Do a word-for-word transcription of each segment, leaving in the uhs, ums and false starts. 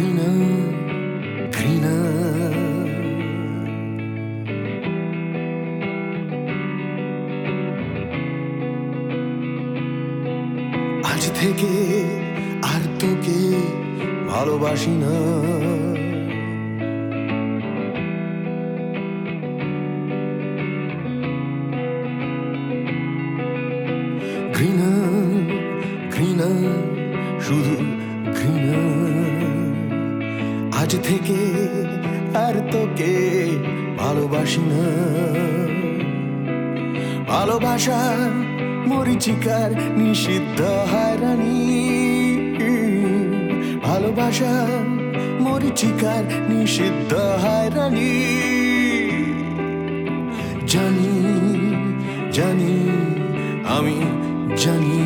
ঘৃণা ঘৃণা আজ থেকে আর তোকে ভালোবাসি না। ঘৃণা ঘৃণা শুধু ঘৃণা। আজ থেকে আর তোকে ভালোবাসি না। ভালোবাসা মরিচিকার নিষিদ্ধ হারানি। ভালোবাসা মরিচিকার নিষিদ্ধ হারানি। জানি জানি আমি জানি।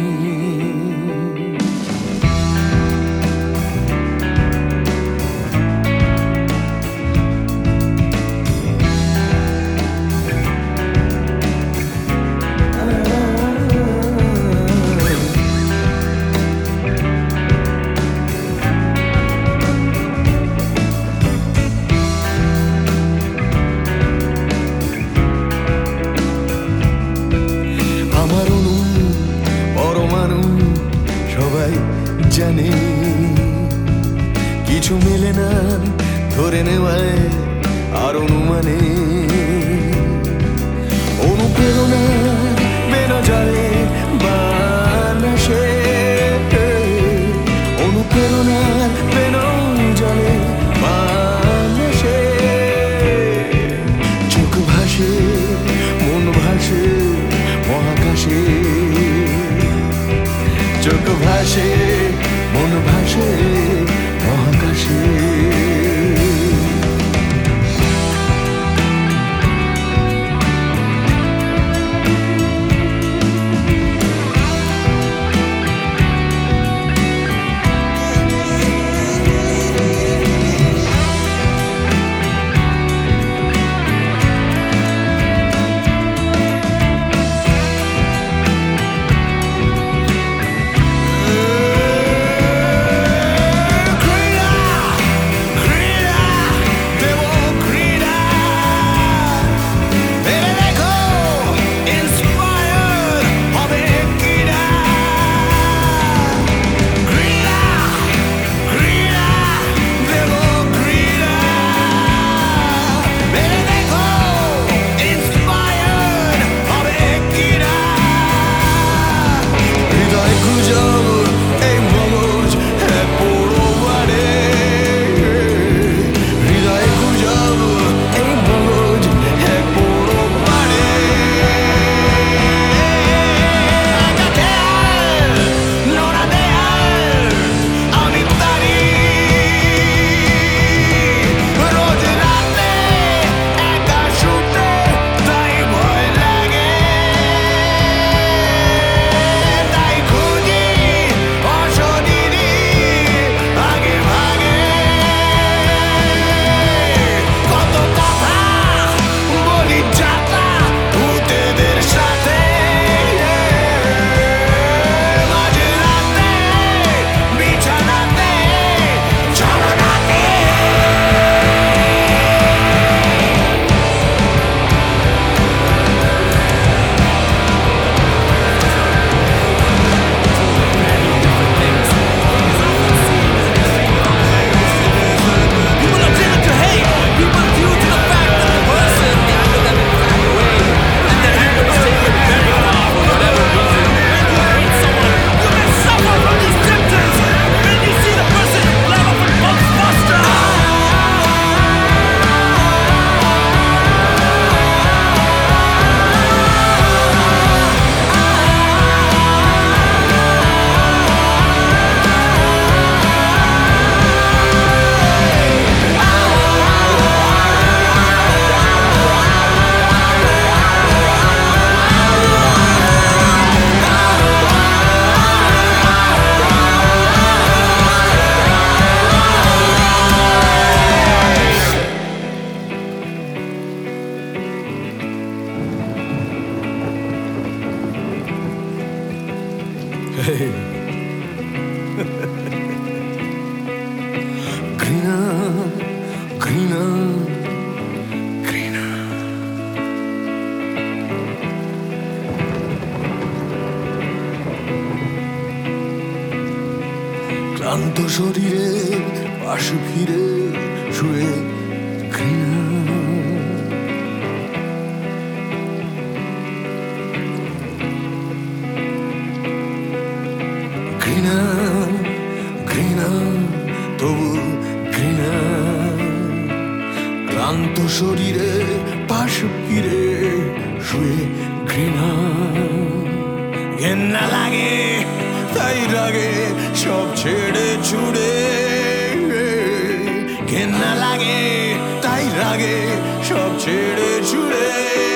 সবাই জানে কিছু মেলে না ধরে নেওয়ায় আর অনুমানে। অনুপ্রেরণা বেনা জলে বানাসে। অনুপ্রেরণা বেনা জলে বানাসে। চোখ ভাসে মন ভাসে মহাকাশে। চোখ ভাসে মন ভাসে মহাকাশে। ঘৃণা ঘৃণা ক্লান্ত শরীরে পাশ ফিরে শুয়ে ঘৃণা ঘৃণা ঘৃণা তবু ঘৃণা ক্লান্ত শরীরে পাশ ফিরে শুয়ে ঘৃণা ঘেন্না লাগে তাই রাগে সব ছেড়ে ছুড়ে ঘেন্না লাগে তাই রাগে সব ছেড়ে ছুড়ে